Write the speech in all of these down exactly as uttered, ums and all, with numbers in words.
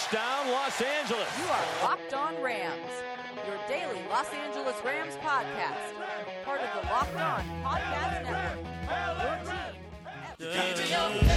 Touchdown, Los Angeles. You are Locked On Rams, your daily Los Angeles Rams podcast. Part of the Locked On Podcast Network. Your team.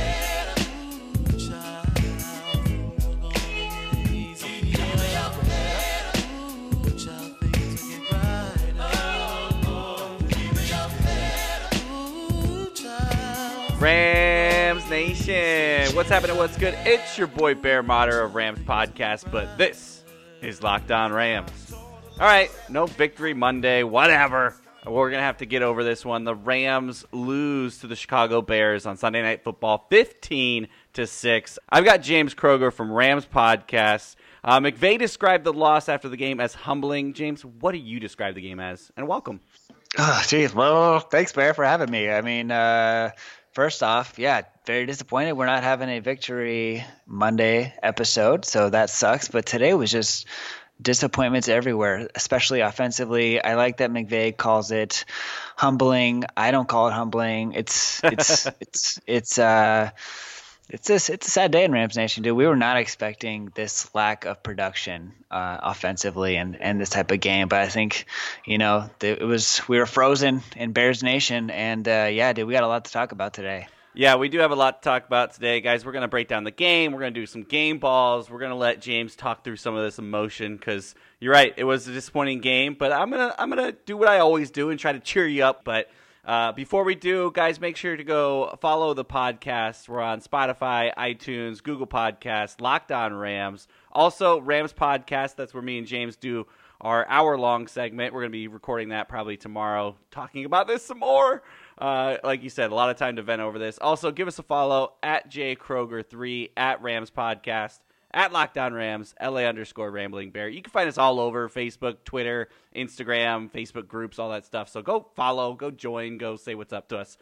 Rams Nation, what's happening? What's good? It's your boy Bear Motter of Rams Podcast, but this is Locked On Rams. All right, no victory Monday, whatever. We're going to have to get over this one. The Rams lose to the Chicago Bears on Sunday Night Football, fifteen to six. I've got James Kroger from Rams Podcast. Uh, McVay described the loss after the game as humbling. James, what do you describe the game as? And welcome. Oh, geez. Well, thanks, Bear, for having me. I mean, uh, first off, yeah, very disappointed we're not having a victory Monday episode, so that sucks. But today was just disappointments everywhere, especially offensively. I like that McVay calls it humbling. I don't call it humbling. It's it's it's it's uh it's this it's a sad day in Rams Nation, dude. We were not expecting this lack of production uh, offensively and, and this type of game, but I think you know it was we were frozen in Bears Nation, and uh, yeah, dude, we got a lot to talk about today. Yeah, we do have a lot to talk about today, guys. We're going to break down the game. We're going to do some game balls. We're going to let James talk through some of this emotion because you're right. It was a disappointing game, but I'm going to I'm going to do what I always do and try to cheer you up. But uh, before we do, guys, make sure to go follow the podcast. We're on Spotify, iTunes, Google Podcasts, Locked On Rams. Also, Rams Podcast. That's where me and James do our hour-long segment. We're going to be recording that probably tomorrow, talking about this some more. Uh, like you said, a lot of time to vent over this. Also, give us a follow at J Kroger three, at Rams Podcast, at Lockdown Rams, L A underscore Rambling Bear. You can find us all over Facebook, Twitter, Instagram, Facebook groups, all that stuff. So go follow, go join, go say what's up to us.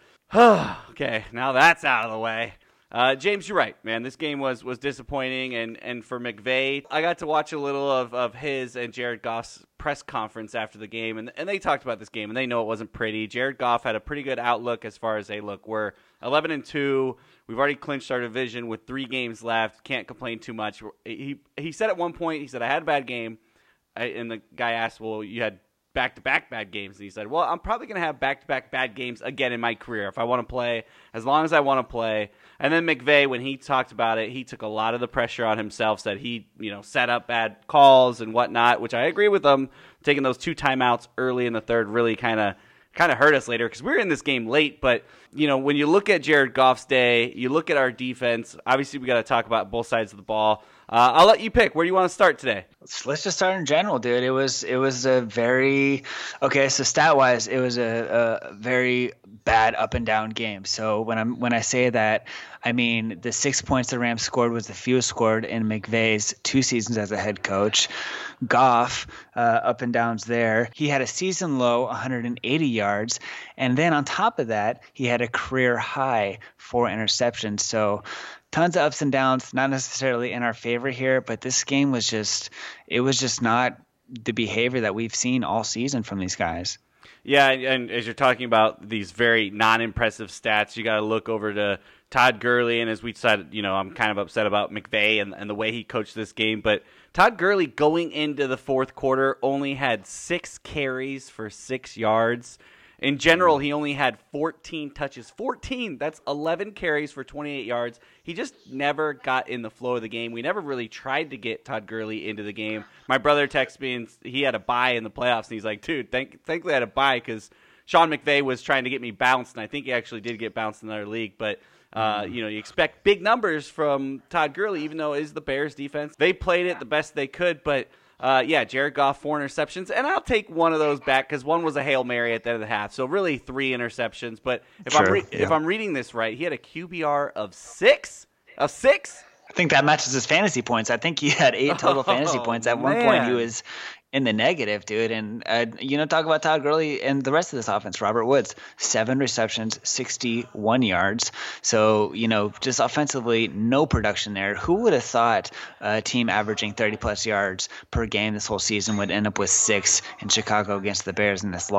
Okay, now that's out of the way. Uh, James, you're right, man. This game was was disappointing, and, and for McVay, I got to watch a little of, of his and Jared Goff's press conference after the game, and, and they talked about this game, and they know it wasn't pretty. Jared Goff had a pretty good outlook as far as, hey, look, we're eleven and two. We've already clinched our division with three games left. Can't complain too much. He he said at one point, he said, I had a bad game, I, and the guy asked, well, you had back-to-back bad games, and he said, well, I'm probably going to have back-to-back bad games again in my career if I want to play, as long as I want to play. And then McVay, when he talked about it, he took a lot of the pressure on himself, said he, you know, set up bad calls and whatnot, which I agree with him. Taking those two timeouts early in the third really kind of kind of hurt us later because we were in this game late. But, you know, when you look at Jared Goff's day, you look at our defense, obviously we got to talk about both sides of the ball. Uh, I'll let you pick. Where do you want to start today? Let's just start in general, dude. It was it was a very okay. So stat wise, it was a, a very bad up and down game. So when I'm when I say that, I mean the six points the Rams scored was the fewest scored in McVay's two seasons as a head coach. Goff, uh, up and downs there. He had a season low one hundred eighty yards, and then on top of that, he had a career high four interceptions. So tons of ups and downs, not necessarily in our favor here, but this game was just it was just not the behavior that we've seen all season from these guys. Yeah, and as you're talking about these very non-impressive stats, you got to look over to Todd Gurley, and as we said, you know, I'm kind of upset about McVay and, and the way he coached this game, but Todd Gurley going into the fourth quarter only had six carries for six yards. In general, he only had fourteen touches. fourteen! That's eleven carries for twenty-eight yards. He just never got in the flow of the game. We never really tried to get Todd Gurley into the game. My brother texted me, and he had a bye in the playoffs, and he's like, dude, thank, thankfully I had a bye because Sean McVay was trying to get me bounced, and I think he actually did get bounced in our league. But, uh, you know, you expect big numbers from Todd Gurley, even though it is the Bears defense. They played it the best they could, but Uh, yeah, Jared Goff, four interceptions, and I'll take one of those back because one was a Hail Mary at the end of the half, so really three interceptions. But if sure, I'm re- yeah. if I'm reading this right, he had a Q B R of six, of six. I think that matches his fantasy points. I think he had eight total oh, fantasy points. At one man. point, he was in the negative, dude. And, uh, you know, talk about Todd Gurley and the rest of this offense. Robert Woods, seven receptions, sixty-one yards. So, you know, just offensively, no production there. Who would have thought a team averaging thirty-plus yards per game this whole season would end up with six in Chicago against the Bears in this loss?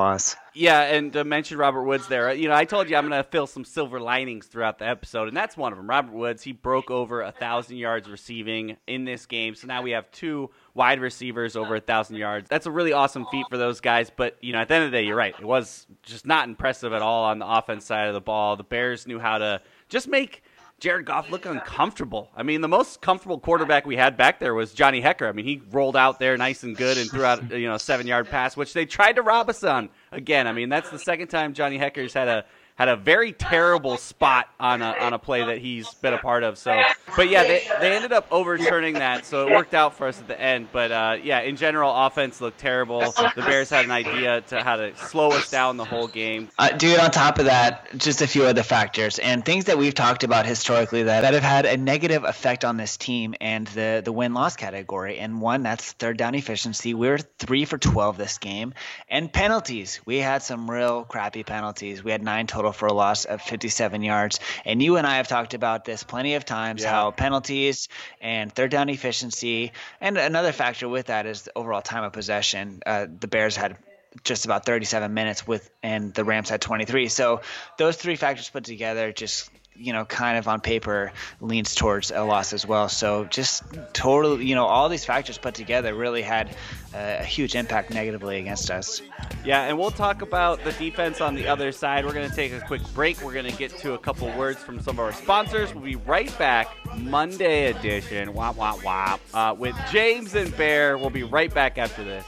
Yeah, and to mention Robert Woods there, you know, I told you I'm going to fill some silver linings throughout the episode, and that's one of them. Robert Woods, he broke over one thousand yards receiving in this game, so now we have two wide receivers over one thousand yards. That's a really awesome feat for those guys, but, you know, at the end of the day, you're right. It was just not impressive at all on the offense side of the ball. The Bears knew how to just make Jared Goff look uncomfortable. I mean, the most comfortable quarterback we had back there was Johnny Hekker. I mean, he rolled out there nice and good and threw out, you know, a seven-yard pass, which they tried to rob us on again. I mean, that's the second time Johnny Hekker's had a had a very terrible spot on a on a play that he's been a part of. So, but yeah, they they ended up overturning that, so it worked out for us at the end. But uh, yeah, in general, offense looked terrible. The Bears had an idea to how to slow us down the whole game. Uh, dude, on top of that, just a few other factors and things that we've talked about historically that, that have had a negative effect on this team and the the win-loss category. And one, that's third down efficiency. We were three for twelve this game. And penalties. We had some real crappy penalties. We had nine total for a loss of fifty-seven yards. And you and I have talked about this plenty of times, Yeah. how penalties and third down efficiency, and another factor with that is the overall time of possession. Uh, the Bears had just about thirty-seven minutes with, and the Rams had twenty-three. So those three factors put together just, you know, kind of on paper leans towards a loss as well. So just totally, you know, all these factors put together really had a huge impact negatively against us. Yeah, and we'll talk about the defense on the other side. We're going to take a quick break. We're going to get to a couple words from some of our sponsors. We'll be right back, Monday edition, wah, wah, wah, uh, with James and Bear. We'll be right back after this.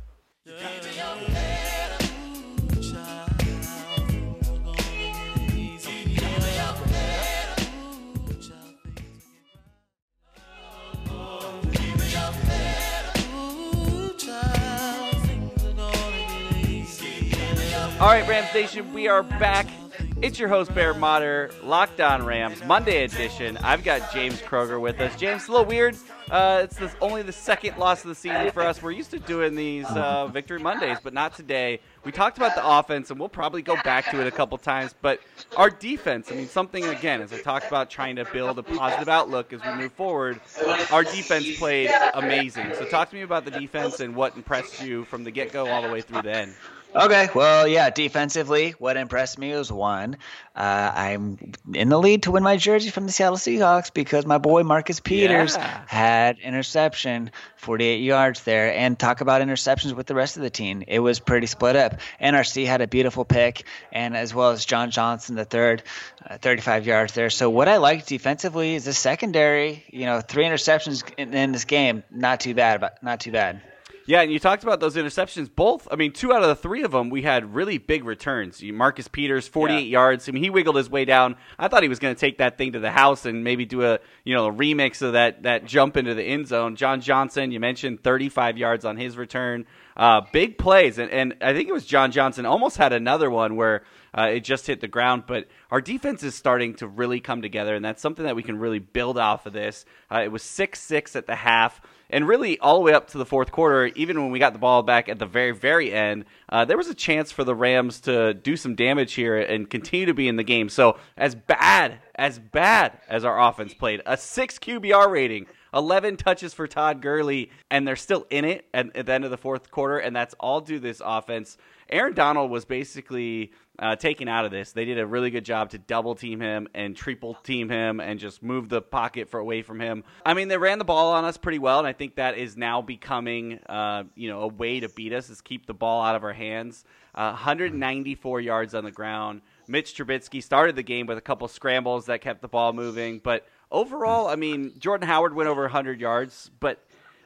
All right, Rams Nation, we are back. It's your host, Bear Motter, Locked On Rams, Monday edition. I've got James Kroger with us. James, it's a little weird. Uh, it's this, only the second loss of the season for us. We're used to doing these uh, Victory Mondays, but not today. We talked about the offense, and we'll probably go back to it a couple times. But our defense, I mean, something, again, as I talked about trying to build a positive outlook as we move forward, our defense played amazing. So talk to me about the defense and what impressed you from the get-go all the way through the end. Okay, well, yeah, defensively, what impressed me was one, uh, I'm in the lead to win my jersey from the Seattle Seahawks because my boy Marcus Peters Yeah. had interception, forty-eight yards there, and talk about interceptions with the rest of the team. It was pretty split up. N R C had a beautiful pick, and as well as John Johnson, the third, uh, thirty-five yards there. So what I liked defensively is the secondary, you know, three interceptions in, in this game, not too bad, but not too bad. Yeah, and you talked about those interceptions. Both, I mean, two out of the three of them, we had really big returns. Marcus Peters, forty-eight Yeah. yards. I mean, he wiggled his way down. I thought he was going to take that thing to the house and maybe do a, you know, a remix of that that jump into the end zone. John Johnson, you mentioned thirty-five yards on his return. Uh, big plays, and, and I think it was John Johnson almost had another one where uh, it just hit the ground. But our defense is starting to really come together, and that's something that we can really build off of this. Uh, it was six six at the half. And really, all the way up to the fourth quarter, even when we got the ball back at the very, very end, uh, there was a chance for the Rams to do some damage here and continue to be in the game. So as bad, as bad as our offense played, a six Q B R rating, eleven touches for Todd Gurley, and they're still in it at, at the end of the fourth quarter, and that's all due to this offense. Aaron Donald was basically uh, taken out of this. They did a really good job to double team him and triple team him and just move the pocket for away from him. I mean, they ran the ball on us pretty well, and I think that is now becoming uh, you know, a way to beat us is keep the ball out of our hands. Uh, one hundred ninety-four yards on the ground. Mitch Trubisky started the game with a couple scrambles that kept the ball moving, but overall, I mean, Jordan Howard went over one hundred yards, but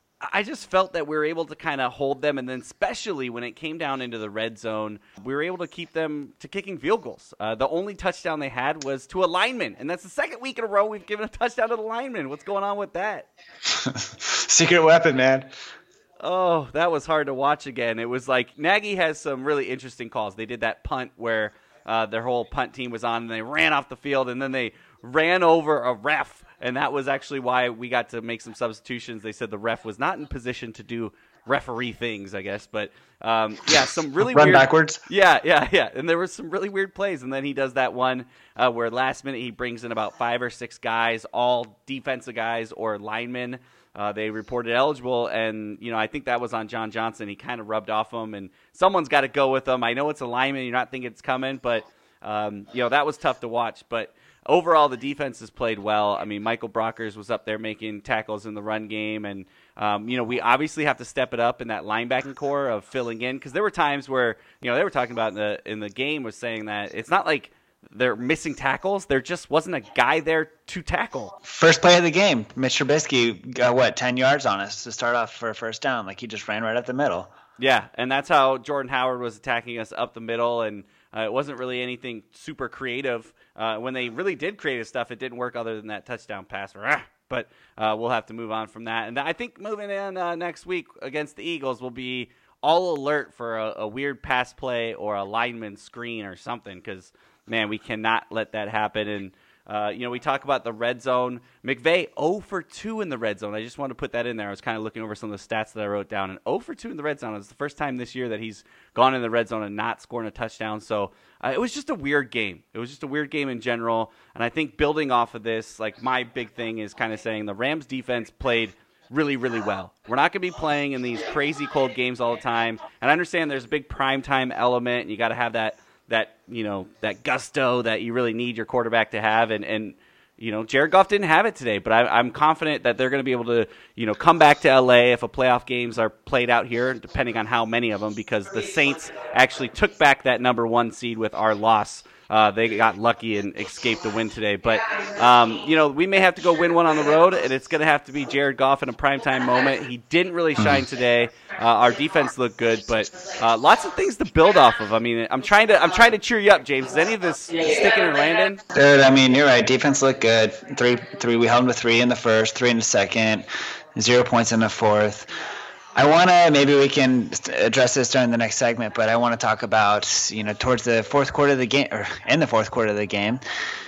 I just felt that we were able to kind of hold them, and then especially when it came down into the red zone, we were able to keep them to kicking field goals. Uh, the only touchdown they had was to a lineman, and that's the second week in a row we've given a touchdown to the lineman. What's going on with that? Secret weapon, man. Oh, that was hard to watch again. It was like Nagy has some really interesting calls. They did that punt where uh, their whole punt team was on, and they ran off the field, and then they ran over a ref. And that was actually why we got to make some substitutions. They said the ref was not in position to do referee things, I guess. But um, yeah, some really Run weird. backwards. Yeah, yeah, yeah. And there were some really weird plays. And then he does that one uh, where last minute he brings in about five or six guys, all defensive guys or linemen. Uh, they reported eligible, and you know I think that was on John Johnson. He kind of rubbed off him, and someone's got to go with him. I know it's a lineman. You're not thinking it's coming, but um, you know that was tough to watch. But overall, the defense has played well. I mean, Michael Brockers was up there making tackles in the run game, and um, you know we obviously have to step it up in that linebacking core of filling in, because there were times where you know they were talking about in the in the game was saying that it's not like they're missing tackles. There just wasn't a guy there to tackle. First play of the game, Mitch Trubisky got, what, ten yards on us to start off for a first down. Like, he just ran right up the middle. Yeah, and that's how Jordan Howard was attacking us up the middle, and uh, it wasn't really anything super creative. Uh, when they really did creative stuff, it didn't work other than that touchdown pass. But uh, we'll have to move on from that. And I think moving in uh, next week against the Eagles will be all alert for a, a weird pass play or a lineman screen or something, because – man, we cannot let that happen. And, uh, you know, we talk about the red zone. McVay, zero for two in the red zone. I just wanted to put that in there. I was kind of looking over some of the stats that I wrote down. And zero for two in the red zone. It's the first time this year that he's gone in the red zone and not scoring a touchdown. So uh, it was just a weird game. It was just a weird game in general. And I think building off of this, like my big thing is kind of saying the Rams defense played really, really well. We're not going to be playing in these crazy cold games all the time. And I understand there's a big primetime element, and you got to have that that, you know, that gusto that you really need your quarterback to have. And, and you know, Jared Goff didn't have it today, but I, I'm confident that they're going to be able to, you know, come back to L A if a playoff games are played out here, depending on how many of them, because the Saints actually took back that number one seed with our loss. Uh, they got lucky and escaped the win today. But, um, you know, we may have to go win one on the road, and it's going to have to be Jared Goff in a primetime moment. He didn't really shine today. Uh, our defense looked good, but uh, lots of things to build off of. I mean, I'm trying to I'm trying to cheer you up, James. Is any of this sticking or landing? Dude, I mean, you're right. Defense looked good. Three, three. We held them to three in the first, three in the second, zero points in the fourth. I want to, maybe we can address this during the next segment, but I want to talk about, you know, towards the fourth quarter of the game, or in the fourth quarter of the game,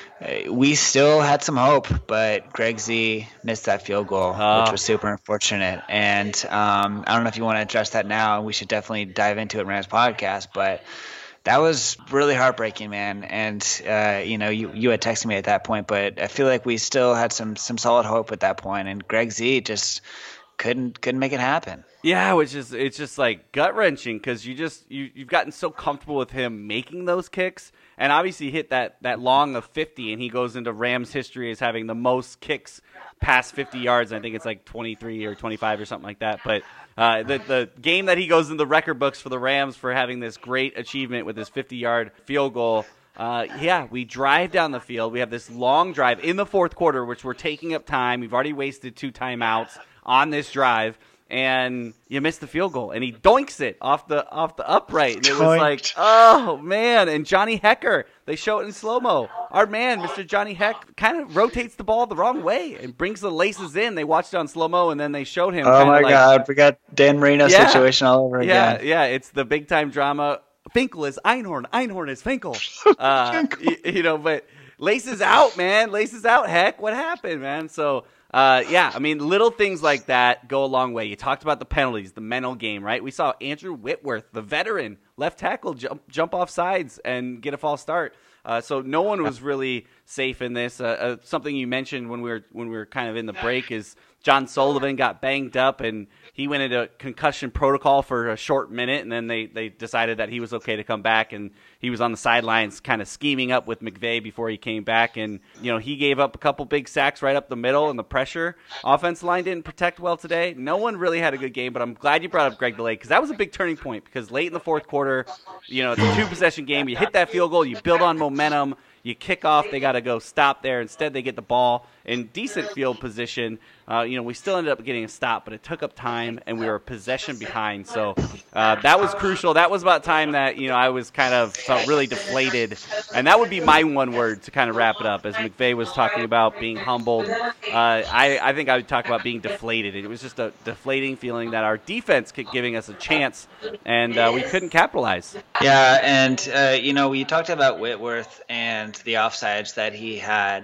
we still had some hope, but Greg Z missed that field goal, oh. which was super unfortunate. And um, I don't know if you want to address that now. We should definitely dive into it in Rams podcast, but that was really heartbreaking, man. And, uh, you know, you, you had texted me at that point, but I feel like we still had some, some solid hope at that point, and Greg Z just couldn't couldn't make it happen. Yeah, which is it's just like gut wrenching, because you just you you've gotten so comfortable with him making those kicks, and obviously he hit that that long of fifty, and he goes into Rams history as having the most kicks past fifty yards. I think it's like twenty-three or twenty-five or something like that. But uh, the the game that he goes in the record books for the Rams for having this great achievement with his fifty-yard field goal. Uh, yeah, we drive down the field. We have this long drive in the fourth quarter, which we're taking up time. We've already wasted two timeouts on this drive, and you miss the field goal, and he doinks it off the off the upright, and it was like, oh man! And Johnny Hecker, they show it in slow mo. Our man, Mister Johnny Heck, kind of rotates the ball the wrong way and brings the laces in. They watched it on slow mo, and then they showed him. Oh my like, God, we got Dan Marino yeah, situation all over yeah, again. Yeah, yeah, it's the big time drama. Finkel is Einhorn, Einhorn is Finkel. Uh, you, you know, but laces out, man, laces out. Heck, what happened, man? So. Uh, yeah, I mean, little things like that go a long way. You talked about the penalties, the mental game, right? We saw Andrew Whitworth, the veteran left tackle, jump, jump off sides and get a false start. Uh, so no one was really safe in this. Uh, uh, something you mentioned when we were when we were kind of in the break is John Sullivan got banged up, and he went into concussion protocol for a short minute, and then they, they decided that he was okay to come back, and he was on the sidelines kind of scheming up with McVay before he came back, and you know he gave up a couple big sacks right up the middle, and the pressure. Offensive line didn't protect well today. No one really had a good game, but I'm glad you brought up Greg DeLay, because that was a big turning point, because late in the fourth quarter, you know, it's a two-possession game. You hit that field goal, you build on momentum, you kick off, they got to go stop there. Instead, they get the ball in decent field position. Uh, you know, we still ended up getting a stop, but it took up time, and we were a possession behind. So uh, that was crucial. That was about time that, you know, I was kind of felt really deflated. And that would be my one word to kind of wrap it up. As McVay was talking about being humbled, uh, I, I think I would talk about being deflated. It was just a deflating feeling that our defense kept giving us a chance, and uh, we couldn't capitalize. Yeah, and, uh, you know, we talked about Whitworth and the offsides that he had.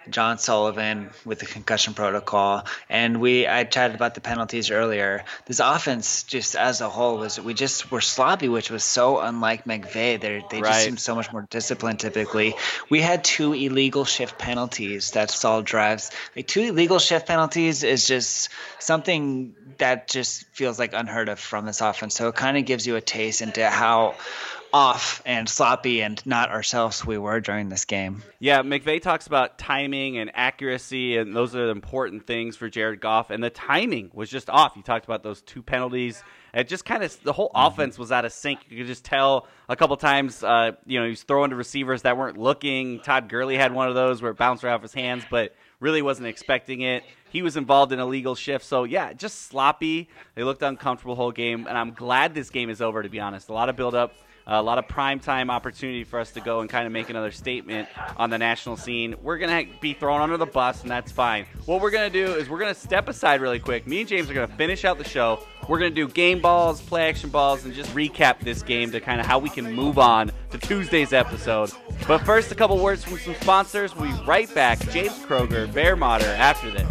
John Sullivan with the concussion protocol, and we I chatted about the penalties earlier. This offense, just as a whole, was we just were sloppy, which was so unlike McVay. They they Right. just seem so much more disciplined. Typically, we had two illegal shift penalties that stalled drives. Like, two illegal shift penalties is just something that just feels like unheard of from this offense. So it kind of gives you a taste into how off and sloppy and not ourselves we were during this game. Yeah, McVay talks about timing and accuracy, and those are the important things for Jared Goff, and the timing was just off. You talked about those two penalties. It just kind of, the whole mm-hmm. offense was out of sync. You could just tell a couple times, uh, you know, he was throwing to receivers that weren't looking. Todd Gurley had one of those where it bounced right off his hands, but really wasn't expecting it. He was involved in a legal shift. So, yeah, just sloppy. They looked uncomfortable the whole game, and I'm glad this game is over, to be honest. A lot of build-up. A lot of primetime opportunity for us to go and kind of make another statement on the national scene. We're going to be thrown under the bus, and that's fine. What we're going to do is we're going to step aside really quick. Me and James are going to finish out the show. We're going to do game balls, play action balls, and just recap this game to kind of how we can move on to Tuesday's episode. But first, a couple words from some sponsors. We'll be right back. James Kroger, Bear Motter, after this.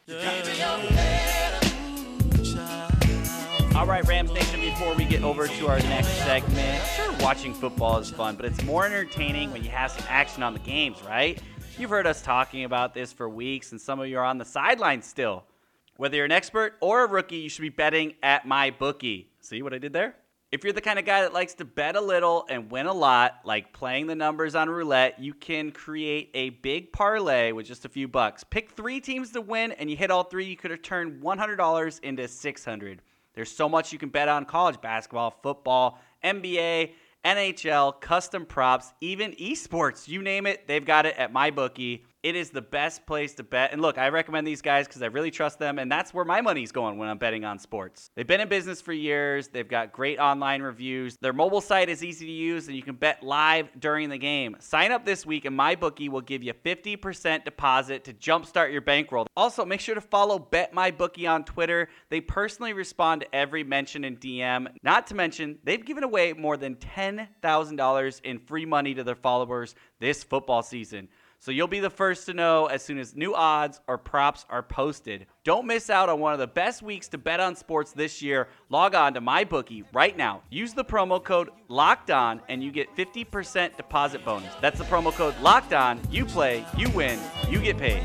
All right, Rams Nation, before we get over to our next segment, sure, watching football is fun, but it's more entertaining when you have some action on the games, right? You've heard us talking about this for weeks, and some of you are on the sidelines still. Whether you're an expert or a rookie, you should be betting at MyBookie. See what I did there? If you're the kind of guy that likes to bet a little and win a lot, like playing the numbers on roulette, you can create a big parlay with just a few bucks. Pick three teams to win, and you hit all three, you could have turned one hundred dollars into six hundred dollars. There's so much you can bet on: college basketball, football, N B A, N H L, custom props, even esports. You name it, they've got it at MyBookie. It is the best place to bet. And look, I recommend these guys because I really trust them, and that's where my money's going when I'm betting on sports. They've been in business for years. They've got great online reviews. Their mobile site is easy to use, and you can bet live during the game. Sign up this week, and MyBookie will give you fifty percent deposit to jumpstart your bankroll. Also, make sure to follow BetMyBookie on Twitter. They personally respond to every mention and D M. Not to mention, they've given away more than ten thousand dollars in free money to their followers this football season. So you'll be the first to know as soon as new odds or props are posted. Don't miss out on one of the best weeks to bet on sports this year. Log on to MyBookie right now. Use the promo code LOCKEDON and you get fifty percent deposit bonus. That's the promo code LOCKEDON. You play, you win, you get paid.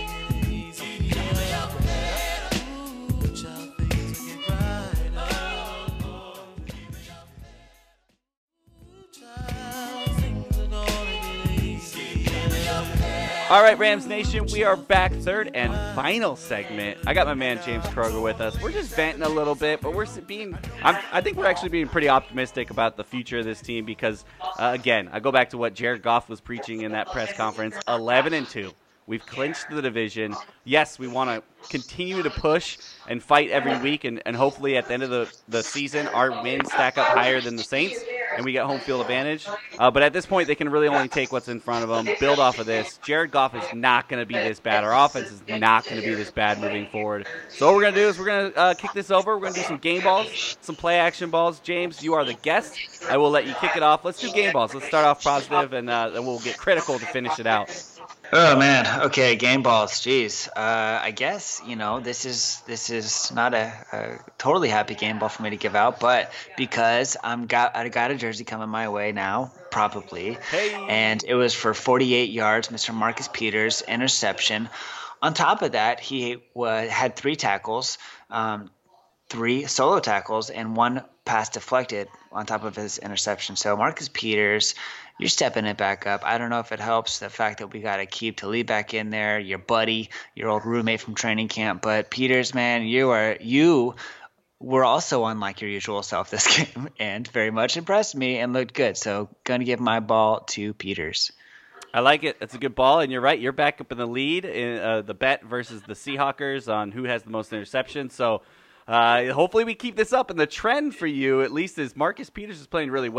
All right, Rams Nation, we are back, third and final segment. I got my man James Kroger with us. We're just venting a little bit, but we're being, I'm, I think we're actually being pretty optimistic about the future of this team because, uh, again, I go back to what Jared Goff was preaching in that press conference, eleven and two. We've clinched the division. Yes, we want to continue to push and fight every week, and, and hopefully at the end of the, the season, our wins stack up higher than the Saints, and we get home field advantage. Uh, but at this point, they can really only take what's in front of them, build off of this. Jared Goff is not going to be this bad. Our offense is not going to be this bad moving forward. So what we're going to do is we're going to uh, kick this over. We're going to do some game balls, some play action balls. James, you are the guest. I will let you kick it off. Let's do game balls. Let's start off positive, and uh, then we'll get critical to finish it out. Oh man, okay, game balls. Jeez, uh, I guess you know this is this is not a, a totally happy game ball for me to give out, but because I'm got I got a jersey coming my way now, probably, hey. And it was for forty-eight yards, Mister Marcus Peters interception. On top of that, he uh, had three tackles, um, three solo tackles, and one pass deflected on top of his interception. So Marcus Peters, you're stepping it back up. I don't know if it helps the fact that we got Aqib Talib back in there, your buddy, your old roommate from training camp. But Peters, man, you are you were also unlike your usual self this game, and very much impressed me and looked good. So gonna give my ball to Peters. I like it. It's a good ball, and you're right. You're back up in the lead in uh, the bet versus the Seahawkers on who has the most interceptions. So uh, hopefully we keep this up. And the trend for you, at least, is Marcus Peters is playing really well.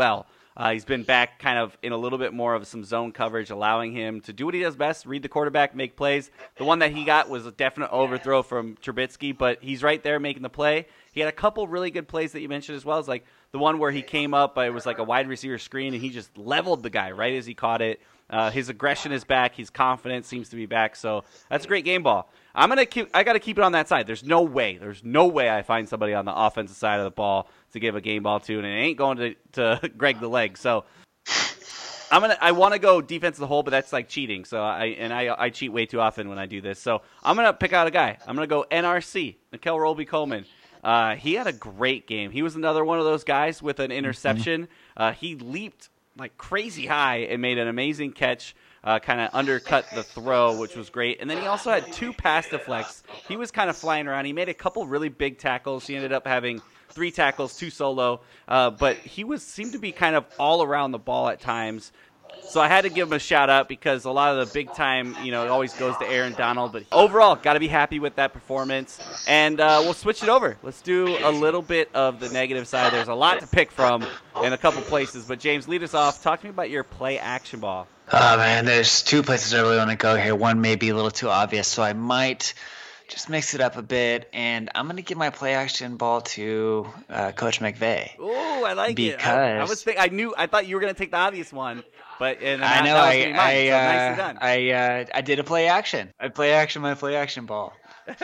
Uh, he's been back kind of in a little bit more of some zone coverage, allowing him to do what he does best, read the quarterback, make plays. The one that he got was a definite overthrow from Trubisky, but he's right there making the play. He had a couple really good plays that you mentioned as well. It's like the one where he came up, it was like a wide receiver screen, and he just leveled the guy right as he caught it. Uh, his aggression is back. His confidence seems to be back. So that's a great game ball. I'm gonna keep. I got to keep it on that side. There's no way. There's no way I find somebody on the offensive side of the ball to give a game ball to, and it ain't going to, to Greg the leg. So I'm gonna. I want to go defense the whole, but that's like cheating. So I and I I cheat way too often when I do this. So I'm gonna pick out a guy. I'm gonna go N R C, Nikel Roby-Coleman. Uh, he had a great game. He was another one of those guys with an interception. Uh, he leaped like crazy high and made an amazing catch. Uh, kind of undercut the throw, which was great. And then he also had two pass deflects. He was kind of flying around. He made a couple really big tackles. He ended up having three tackles, two solo. Uh, but he was seemed to be kind of all around the ball at times. So I had to give him a shout out because a lot of the big time, you know, it always goes to Aaron Donald. But overall, got to be happy with that performance. And uh, we'll switch it over. Let's do a little bit of the negative side. There's a lot to pick from in a couple places. But James, lead us off. Talk to me about your play action ball. Oh, man, there's two places I really want to go here. One may be a little too obvious, so I might just mix it up a bit. And I'm going to give my play action ball to uh, Coach McVay. Oh, I like because it. I, I was think, I knew I thought you were going to take the obvious one, but and I know that was I mine, I, so uh, nicely done. I uh, I did a play action. I play action my play action ball.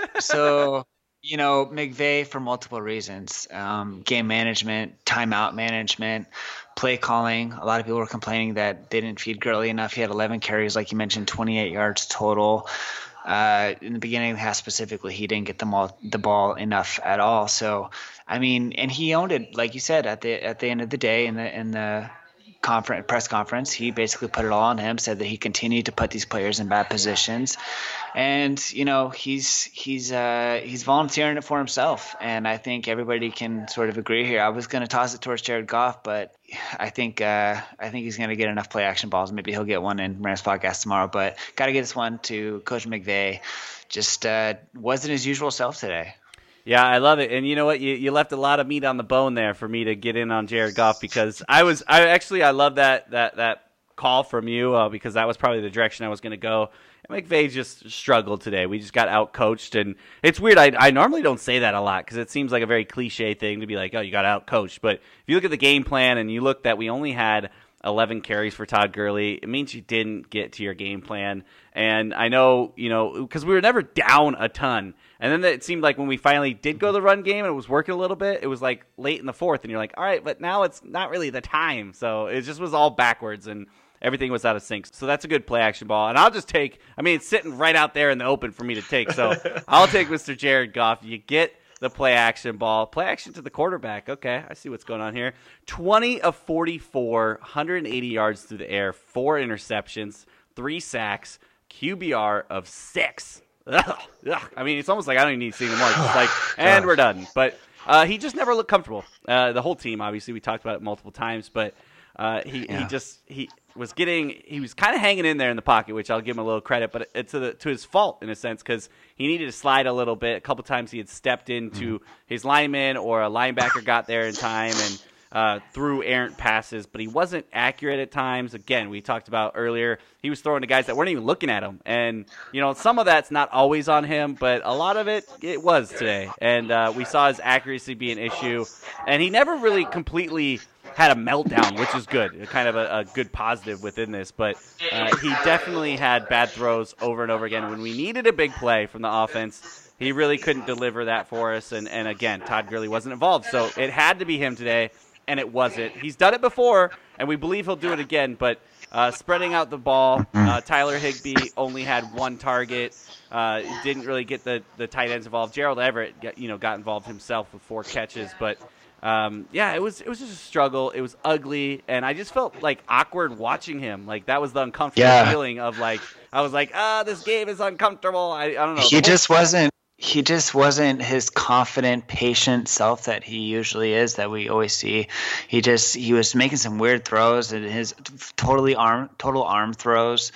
So you know, McVay for multiple reasons: um, game management, timeout management, play calling. A lot of people were complaining that they didn't feed Gurley enough. He had eleven carries, like you mentioned, twenty-eight yards total. Uh, in the beginning of the half specifically, he didn't get the ball, the ball enough at all. So, I mean, and he owned it, like you said, at the at the end of the day in the in the conference press conference, he basically put it all on him. Said that he continued to put these players in bad positions, and you know he's he's uh, he's volunteering it for himself. And I think everybody can sort of agree here. I was going to toss it towards Jared Goff, but I think uh, I think he's going to get enough play action balls. Maybe he'll get one in Rams podcast tomorrow. But got to get this one to Coach McVay. Just uh, wasn't his usual self today. Yeah, I love it. And you know what? You you left a lot of meat on the bone there for me to get in on Jared Goff because I was I actually I love that that that call from you uh, because that was probably the direction I was going to go. And McVay just struggled today. We just got outcoached, and it's weird. I I normally don't say that a lot because it seems like a very cliche thing to be like, oh, you got outcoached. But if you look at the game plan and you look that we only had eleven carries for Todd Gurley, it means you didn't get to your game plan. And I know, you know, because we were never down a ton. And then it seemed like when we finally did go the run game and it was working a little bit, it was like late in the fourth. And you're like, all right, but now it's not really the time. So it just was all backwards and everything was out of sync. So that's a good play action ball. And I'll just take, I mean, it's sitting right out there in the open for me to take. So I'll take Mister Jared Goff. You get the play action ball. Play action to the quarterback. Okay, I see what's going on here. twenty of forty-four, one hundred eighty yards through the air, four interceptions, three sacks, Q B R of six. Ugh, ugh. I mean, it's almost like I don't even need to see anymore. It's just like, and we're done. But uh, he just never looked comfortable. Uh, the whole team, obviously, we talked about it multiple times, but uh, he, yeah. he just he was getting he was kind of hanging in there in the pocket, which I'll give him a little credit, but it's to, the, to his fault in a sense because he needed to slide a little bit. A couple times he had stepped into mm-hmm. his lineman or a linebacker got there in time and uh, threw errant passes, but he wasn't accurate at times. Again, we talked about earlier, he was throwing to guys that weren't even looking at him. And, you know, some of that's not always on him, but a lot of it, it was today. And uh, we saw his accuracy be an issue. And he never really completely had a meltdown, which is good, kind of a, a good positive within this. But uh, he definitely had bad throws over and over again. When we needed a big play from the offense, he really couldn't deliver that for us. And, and again, Todd Gurley wasn't involved. So it had to be him today. And it wasn't. He's done it before, and we believe he'll do it again. But uh, spreading out the ball, uh, Tyler Higbee only had one target. Uh, didn't really get the, the tight ends involved. Gerald Everett, got, you know, got involved himself with four catches. But um, yeah, it was it was just a struggle. It was ugly, and I just felt like awkward watching him. Like that was the uncomfortable yeah. feeling of like I was like, ah, this game is uncomfortable. I I don't know. He just wasn't. he just wasn't his confident, patient self that he usually is, that we always see. He just he was making some weird throws, and his totally arm total arm throws.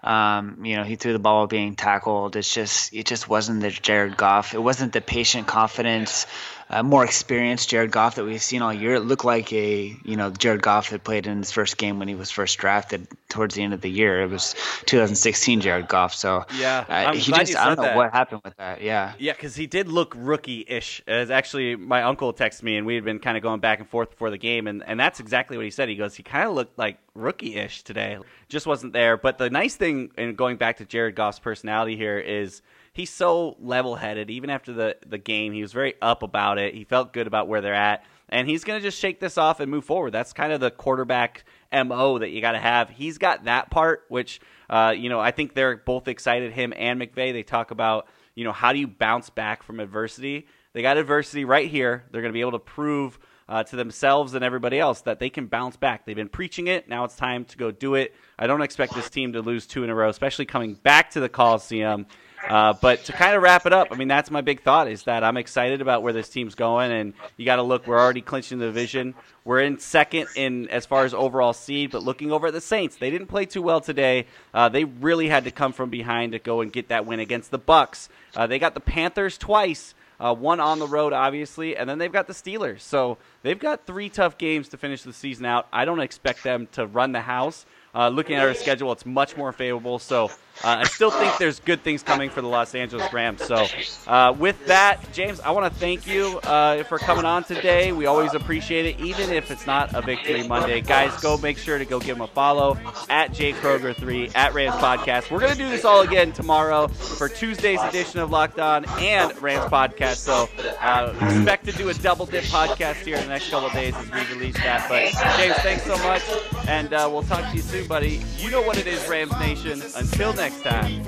Um, you know, he threw the ball while being tackled. It's just it just wasn't the Jared Goff. It wasn't the patient, confidence, uh, more experienced Jared Goff that we've seen all year. It looked like a you know Jared Goff that played in his first game when he was first drafted towards the end of the year. It was two thousand sixteen Jared Goff. So yeah, uh, he glad just you I don't said know that. what happened with that. Yeah. Yeah, because he did look rookie-ish. As actually, my uncle texted me, and we had been kind of going back and forth before the game, and, and that's exactly what he said. He goes, he kind of looked like rookie-ish today. Just wasn't there. But the nice thing, in going back to Jared Goff's personality here, is he's so level-headed. Even after the, the game, he was very up about it. He felt good about where they're at. And he's going to just shake this off and move forward. That's kind of the quarterback M O that you got to have. He's got that part, which, uh, you know, I think they're both excited, him and McVay. They talk about, you know, how do you bounce back from adversity? They got adversity right here. They're going to be able to prove uh, to themselves and everybody else that they can bounce back. They've been preaching it. Now it's time to go do it. I don't expect this team to lose two in a row, especially coming back to the Coliseum. Uh, but to kind of wrap it up, I mean, that's my big thought, is that I'm excited about where this team's going, and you got to look, we're already clinching the division. We're in second in as far as overall seed, but looking over at the Saints, they didn't play too well today. Uh, they really had to come from behind to go and get that win against the Bucs. Uh, they got the Panthers twice, uh, one on the road, obviously, and then they've got the Steelers. So they've got three tough games to finish the season out. I don't expect them to run the house. Uh, looking at our schedule, it's much more favorable. So uh, I still think there's good things coming for the Los Angeles Rams. So uh, with that, James, I want to thank you uh, for coming on today. We always appreciate it, even if it's not a Victory Monday. Guys, go make sure to go give him a follow at J Kroger three, at Rams Podcast. We're going to do this all again tomorrow for Tuesday's edition of Locked On and Rams Podcast. So uh, expect to do a double dip podcast here in the next couple of days as we release that. But James, thanks so much, and uh, we'll talk to you soon, buddy. You know what it is, Rams Nation. Until next time.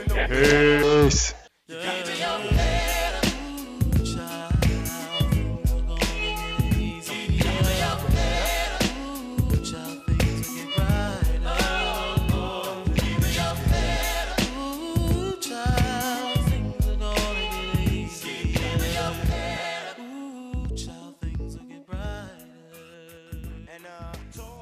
Peace. And uh,